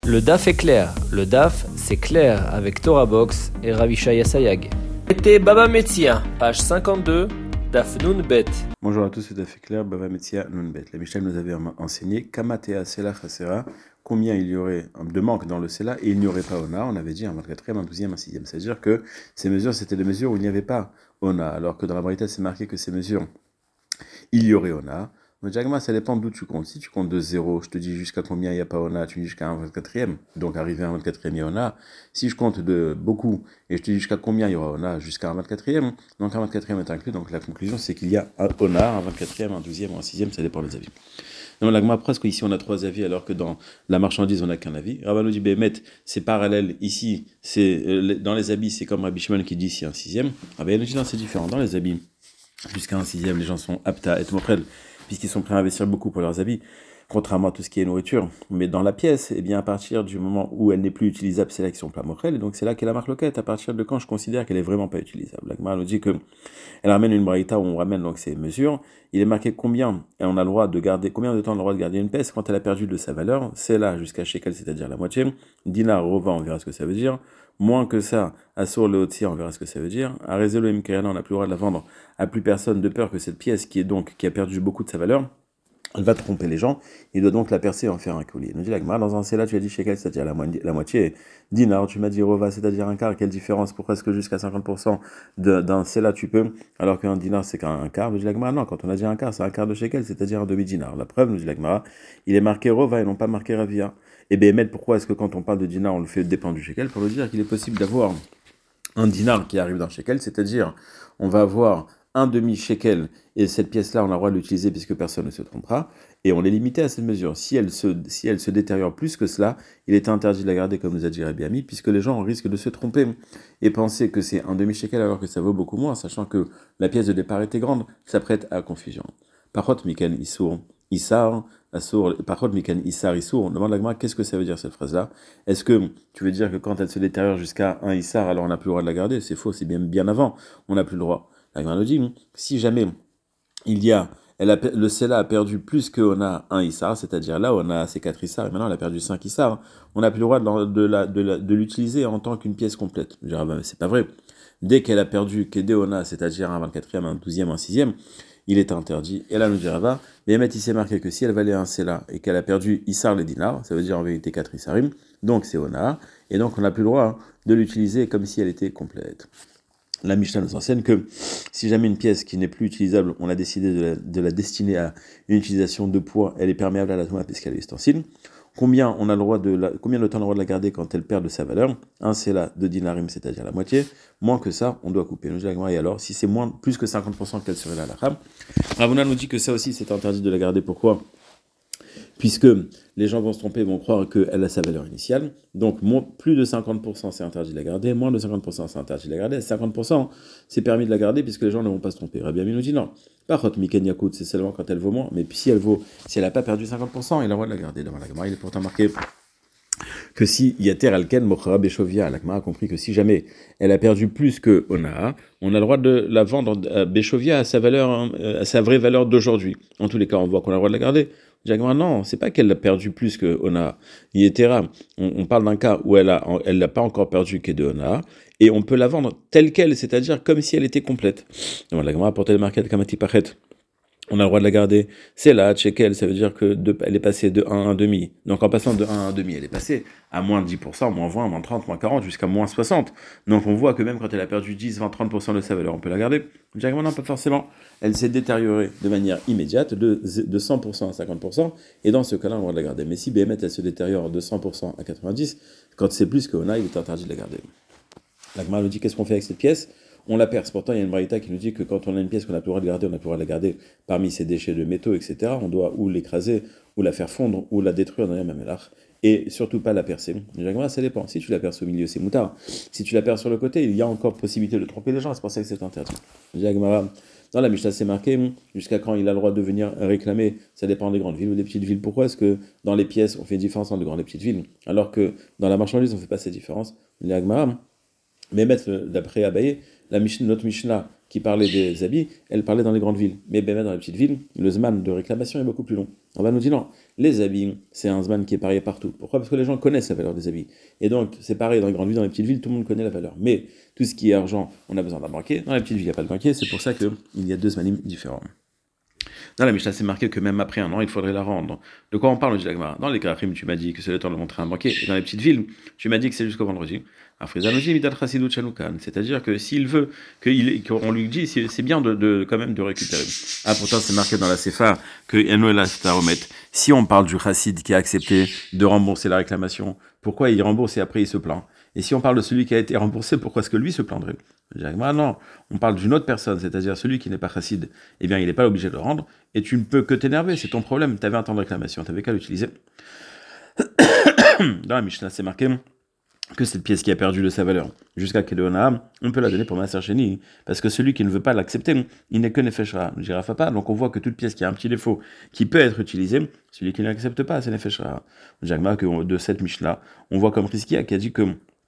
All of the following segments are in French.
Le DAF est clair. Le DAF, c'est clair avec Torah Box et Ravishaya Sayag. C'était Baba Metzia, page 52, DAF Nun Bet. Bonjour à tous, c'est DAF est clair, Baba Metzia Nun Bet. La Mishnah nous avait enseigné Kamatea Sela Chasera, combien il y aurait de manque dans le Sela et il n'y aurait pas Ona. On avait dit un 24e, un 12e, un 6e. C'est-à-dire que ces mesures, c'était des mesures où il n'y avait pas Ona, alors que dans la Braïta, c'est marqué que ces mesures, il y aurait Ona. Mais Jagma, ça dépend d'où tu comptes. Si tu comptes de 0, je te dis jusqu'à combien il n'y a pas Ona, tu me dis jusqu'à un 24e. Donc arrivé à un 24e, il y a Ona. Si je compte de beaucoup et je te dis jusqu'à combien il y aura Ona, jusqu'à un 24e, donc un 24e est inclus. Donc la conclusion, c'est qu'il y a un Ona, un 24e, un 12e ou un 6e, ça dépend des avis. Non, Lagma, presque ici on a 3 avis alors que dans la marchandise on n'a qu'un avis. Rabban nous dit Bémet, c'est parallèle ici, c'est dans les habits c'est comme Rabbi Shimon qui dit ici un 6e. Rabban nous dit non, c'est différent. Dans les habits, jusqu'à un 6e, les gens sont aptes à être mokrel, puisqu'ils sont prêts à investir beaucoup pour leurs habits, contrairement à tout ce qui est nourriture. Mais dans la pièce, eh bien, à partir du moment où elle n'est plus utilisable, c'est là qu'ils sont plein mokrel, et donc c'est là qu'est la marque loquette, à partir de quand je considère qu'elle est vraiment pas utilisable. Lagma nous dit que elle ramène une braïta où on ramène donc ces mesures. Il est marqué combien et on a le droit de garder, combien de temps on a le droit de garder une pièce quand elle a perdu de sa valeur. C'est là jusqu'à shekel, c'est-à-dire la moitié. Dinar, rova, on verra ce que ça veut dire. Moins que ça, Assur le Otsi, on verra ce que ça veut dire. Arezé le Mkerana, on n'a plus le droit de la vendre à plus personne de peur que cette pièce qui a perdu beaucoup de sa valeur, elle va tromper les gens, il doit donc la percer et en faire un collier. Nous dit l'Agma, dans un Sela, tu as dit shekel, c'est-à-dire la moitié. Dinar, tu m'as dit rova, c'est-à-dire un quart. Quelle différence? Pourquoi est-ce que jusqu'à 50% d'un Sela tu peux, alors qu'un dinar c'est qu'un quart? Nous dit l'Agma, non, quand on a dit un quart, c'est un quart de shekel, c'est-à-dire un demi-dinar. La preuve, nous dit l'Agma, il est marqué rova et non pas marqué ravia. Et bien, pourquoi est-ce que quand on parle de dinar, on le fait dépendre du shekel? Pour le dire qu'il est possible d'avoir un dinar qui arrive d'un shekel, c'est-à-dire on va avoir un demi-shekel, et cette pièce-là, on a le droit de l'utiliser puisque personne ne se trompera, et on est limité à cette mesure. Si elle se détériore plus que cela, il est interdit de la garder, comme nous a dit Rabbi Ami, puisque les gens risquent de se tromper et penser que c'est un demi-shekel alors que ça vaut beaucoup moins, sachant que la pièce de départ était grande, ça prête à confusion. Parot Mikan Issour, Issar, Parot Mikan Issar, Issour, on demande à Gemara, qu'est-ce que ça veut dire cette phrase-là? Est-ce que tu veux dire que quand elle se détériore jusqu'à un Issar, alors on n'a plus le droit de la garder? C'est faux, c'est bien avant, on n'a plus le droit. La Gemara nous dit, si jamais le Sela a perdu plus qu'on a un Issar, c'est-à-dire là on a ses 4 Issar, et maintenant elle a perdu 5 Issar, on n'a plus le droit de l'utiliser en tant qu'une pièce complète. Je dirais, ben, c'est pas vrai. Dès qu'elle a perdu Kedeona, c'est-à-dire un 24e, un 12e, un 6e, il est interdit. Et là, nous dit Rava, mais il s'est marqué que si elle valait un Sela et qu'elle a perdu Issar les dinars, ça veut dire en vérité 4 Issarim, donc c'est Ona, et donc on n'a plus le droit de l'utiliser comme si elle était complète. La Mishnah nous enseigne que si jamais une pièce qui n'est plus utilisable, on a décidé de la destiner à une utilisation de poids, elle est perméable à la tomate puisqu'elle est ustensile. Combien de temps on a le droit de la garder quand elle perd de sa valeur? Un c'est là de dinarim, c'est-à-dire la moitié. Moins que ça, on doit couper. Nous dit la Gemara, et alors, si c'est plus que 50%, quelle serait la halakha? Ravuna nous dit que ça aussi, c'est interdit de la garder. Pourquoi? Puisque les gens vont se tromper, vont croire qu'elle a sa valeur initiale. Donc, plus de 50%, c'est interdit de la garder. Moins de 50%, c'est interdit de la garder. 50%, c'est permis de la garder puisque les gens ne vont pas se tromper. Rabbi Ami nous dit non. Par contre, Miken Yakout, c'est seulement quand elle vaut moins. Mais si elle n'a pas perdu 50%, il a le droit de la garder. Devant la Gemara, il est pourtant marqué que si Yater Alken Mochara Beshovia, la Gemara a compris que si jamais elle a perdu plus que Ona, on a le droit de la vendre à Beshovia à sa vraie valeur d'aujourd'hui. En tous les cas, on voit qu'on a le droit de la garder. Jacques, non, c'est pas qu'elle a perdu plus que Ona. Yetera, on parle d'un cas où elle n'a pas encore perdu que de Ona, et on peut la vendre telle qu'elle, c'est-à-dire comme si elle était complète. Donc, la Gemara portait le marquet de Kamati Pachet. On a le droit de la garder. C'est là, shekel, ça veut dire elle est passée de 1 à 1,5. Donc en passant de 1 à 1,5, elle est passée à moins 10%, moins 20, moins 30, moins 40, jusqu'à moins 60. Donc on voit que même quand elle a perdu 10, 20, 30% de sa valeur, on peut la garder. Directement, non, pas forcément. Elle s'est détériorée de manière immédiate, de 100% à 50%, et dans ce cas-là, on a le droit de la garder. Mais si BMT, elle se détériore de 100% à 90%, quand c'est plus qu'on a, il est interdit de la garder. La Gemara nous dit, qu'est-ce qu'on fait avec cette pièce? On la perce. Pourtant, il y a une braïta qui nous dit que quand on a une pièce qu'on n'a plus le droit de garder, on n'a plus le droit de la garder parmi ces déchets de métaux, etc. On doit ou l'écraser, ou la faire fondre, ou la détruire dans les mamelach, et surtout pas la percer. Ça dépend. Si tu la perces au milieu, c'est moutard. Si tu la perces sur le côté, il y a encore possibilité de tromper les gens, c'est pour ça que c'est interdit. Dans la Mishnah, c'est marqué jusqu'à quand il a le droit de venir réclamer. Ça dépend des grandes villes ou des petites villes. Pourquoi est-ce que dans les pièces, on fait une différence entre les grandes et les petites villes, alors que dans la marchandise, on ne fait pas cette différence? Mais d'après Abaye, Notre Mishnah qui parlait des habits, elle parlait dans les grandes villes. Mais ben, dans les petites villes, le zman de réclamation est beaucoup plus long. On va nous dire non, les habits, c'est un zman qui est pareil partout. Pourquoi? Parce que les gens connaissent la valeur des habits. Et donc, c'est pareil dans les grandes villes, dans les petites villes, tout le monde connaît la valeur. Mais tout ce qui est argent, on a besoin d'un banquier. Dans les petites villes, il n'y a pas de banquier. C'est pour ça qu'il y a deux zmanim différents. Dans la Mishnah, c'est marqué que même après un an, il faudrait la rendre. De quoi on parle, dans les Krachim, tu m'as dit que c'est le temps de montrer un banquier. Et dans les petites villes, tu m'as dit que c'est jusqu'au vendredi. C'est-à-dire que s'il veut, qu'on lui dit, c'est bien quand même de récupérer. Ah, pourtant, c'est marqué dans la Sefa que si on parle du chassid qui a accepté de rembourser la réclamation, pourquoi il rembourse et après il se plaint? Et si on parle de celui qui a été remboursé, pourquoi est-ce que lui se plaindrait? Non, on parle d'une autre personne, c'est-à-dire celui qui n'est pas chassid, eh bien il n'est pas obligé de le rendre, et tu ne peux que t'énerver, c'est ton problème, tu avais un temps de réclamation, tu n'avais qu'à l'utiliser. Dans la Mishnah, c'est marqué que cette pièce qui a perdu de sa valeur jusqu'à Kedona, on peut la donner pour Maaser Sheni, parce que celui qui ne veut pas l'accepter, il n'est que Nefeshra, Jirafa pas, donc on voit que toute pièce qui a un petit défaut, qui peut être utilisée, celui qui ne l'accepte pas, c'est Nefeshra. Jagma, que de cette Mishnah, on voit comme Rizkia qui a dit que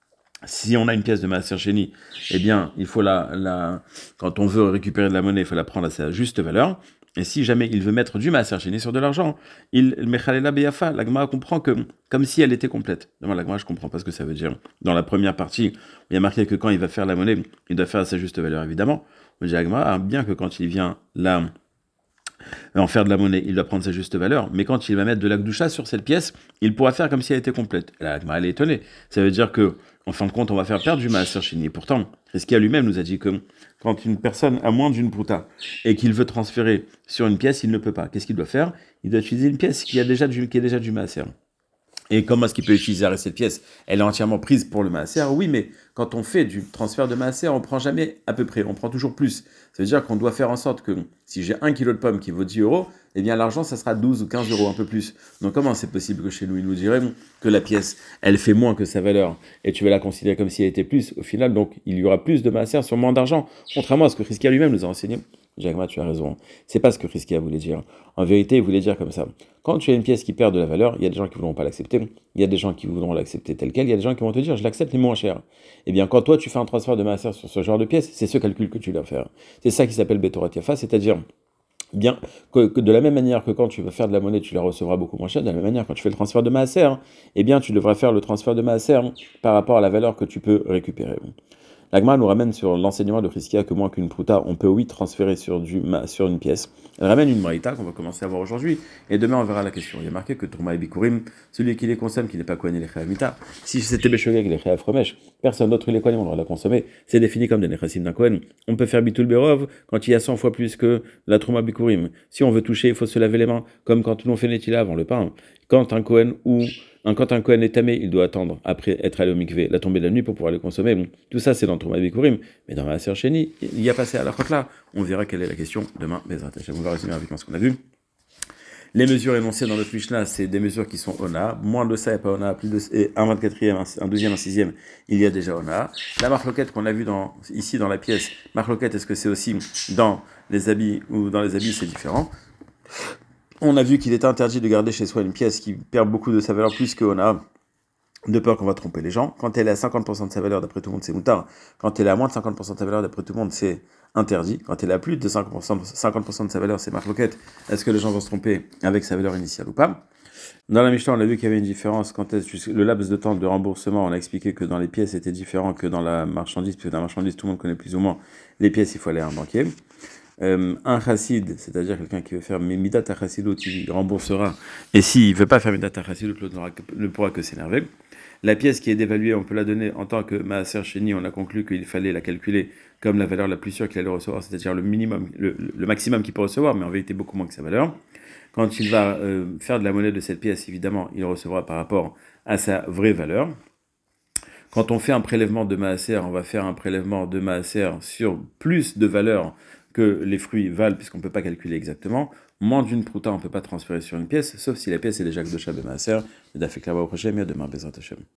si on a une pièce de Maaser Sheni, eh bien, il faut quand on veut récupérer de la monnaie, il faut la prendre à sa juste valeur. Et si jamais il veut mettre du Maaser Sheni sur de l'argent, Mechalela Beyafa, la Gemara comprend que, comme si elle était complète. Non, la Gemara, je comprends pas ce que ça veut dire. Dans la première partie, il y a marqué que quand il va faire la monnaie, il doit faire à sa juste valeur, évidemment. On dit la Gemara, bien que quand il vient là, en faire de la monnaie, il doit prendre sa juste valeur, mais quand il va mettre de la gdoucha sur cette pièce, il pourra faire comme si elle était complète. Et la Gemara, elle est étonnée. Ça veut dire que, en fin de compte, on va faire perdre du Maaser Sheni. Et pourtant, Rizkia lui-même nous a dit que quand une personne a moins d'une prouta et qu'il veut transférer sur une pièce, il ne peut pas. Qu'est-ce qu'il doit faire? Il doit utiliser une pièce qui est déjà du Maaser. Et comment est-ce qu'il peut utiliser cette pièce? Elle est entièrement prise pour le Maaser. Oui, mais quand on fait du transfert de Maaser, on prend jamais à peu près, on prend toujours plus. Ça veut dire qu'on doit faire en sorte que si j'ai 1 kilo de pommes qui vaut 10 euros, eh bien l'argent, ça sera 12 ou 15 euros, un peu plus. Donc comment c'est possible que chez nous, il nous dirait que la pièce, elle fait moins que sa valeur et tu vas la considérer comme si elle était plus? Au final, donc, il y aura plus de Maaser sur moins d'argent, contrairement à ce que Rizkia lui-même nous a enseigné. Jacques, tu as raison. C'est pas ce que Rizkia voulait dire. En vérité, il voulait dire comme ça. Quand tu as une pièce qui perd de la valeur, il y a des gens qui ne voudront pas l'accepter, il y a des gens qui voudront l'accepter telle quelle, il y a des gens qui vont te dire je l'accepte mais moins cher. Eh bien, quand toi tu fais un transfert de Maaser sur ce genre de pièce, c'est ce calcul que tu dois faire. C'est ça qui s'appelle Betorat Yafa, c'est-à-dire bien que de la même manière que quand tu vas faire de la monnaie, tu la recevras beaucoup moins cher, de la même manière quand tu fais le transfert de Maaser, eh bien tu devras faire le transfert de Maaser par rapport à la valeur que tu peux récupérer. L'Agma nous ramène sur l'enseignement de Rizkia que moins qu'une prouta, on peut oui transférer sur une pièce. Elle ramène une marita qu'on va commencer à voir aujourd'hui, et demain on verra la question. Il y a marqué que Tourma et Bikurim, celui qui les consomme, qui n'est pas Kohen et les Mita, si c'était Beshogeg et les Chayav Romesh, personne d'autre les Kohen, on doit la consommer, c'est défini comme des Nechassim d'un Kohen. On peut faire Bitul Berov quand il y a 100 fois plus que la Tourma Bikurim. Si on veut toucher, il faut se laver les mains, comme quand on fait Netila avant le pain. Quand un Kohen est tamé, il doit attendre, après être allé au mikvé, la tombée de la nuit pour pouvoir le consommer. Bon, tout ça, c'est dans Tourma Bikurim. Mais dans Maaser Sheni, il y a passé à la là. On verra quelle est la question demain. Bezrat Hashem. On va résumer rapidement ce qu'on a vu. Les mesures énoncées dans notre Mishnah, c'est des mesures qui sont Ona. Moins de ça, il n'y a pas Ona. Plus de un 24e, un 2e, un 6e, il y a déjà Ona. La marloquette qu'on a vue ici dans la pièce, marloquette, est-ce que c'est aussi dans les habits ou dans les habits, c'est différent? On a vu qu'il est interdit de garder chez soi une pièce qui perd beaucoup de sa valeur plus que Ona, de peur qu'on va tromper les gens. Quand elle est à 50% de sa valeur, d'après tout le monde, c'est moutard. Quand elle est à moins de 50% de sa valeur, d'après tout le monde, c'est interdit. Quand elle est à plus de 50% de sa valeur, c'est marloquette. Est-ce que les gens vont se tromper avec sa valeur initiale ou pas? Dans la Mishnah, on a vu qu'il y avait une différence quand le laps de temps de remboursement. On a expliqué que dans les pièces, c'était différent que dans la marchandise, puisque dans la marchandise, tout le monde connaît plus ou moins les pièces, il faut aller à un banquier. Un chassid, c'est-à-dire quelqu'un qui veut faire midat chassidut, il remboursera. Et s'il ne veut pas faire midat chassidut, l'autre ne pourra que s'énerver. La pièce qui est dévaluée, on peut la donner en tant que Maaser Sheni. On a conclu qu'il fallait la calculer comme la valeur la plus sûre qu'il allait recevoir, c'est-à-dire le minimum, le maximum qu'il peut recevoir, mais en vérité beaucoup moins que sa valeur. Quand il va faire de la monnaie de cette pièce, évidemment, il recevra par rapport à sa vraie valeur. Quand on fait un prélèvement de Maaser, on va faire un prélèvement de Maaser sur plus de valeur que les fruits valent, puisqu'on ne peut pas calculer exactement. Moins d'une prouta, on ne peut pas transférer sur une pièce, sauf si la pièce est déjà Gdosha B'Maaser. Dafek Lava au prochain, mais à demain, Bezrat Hashem.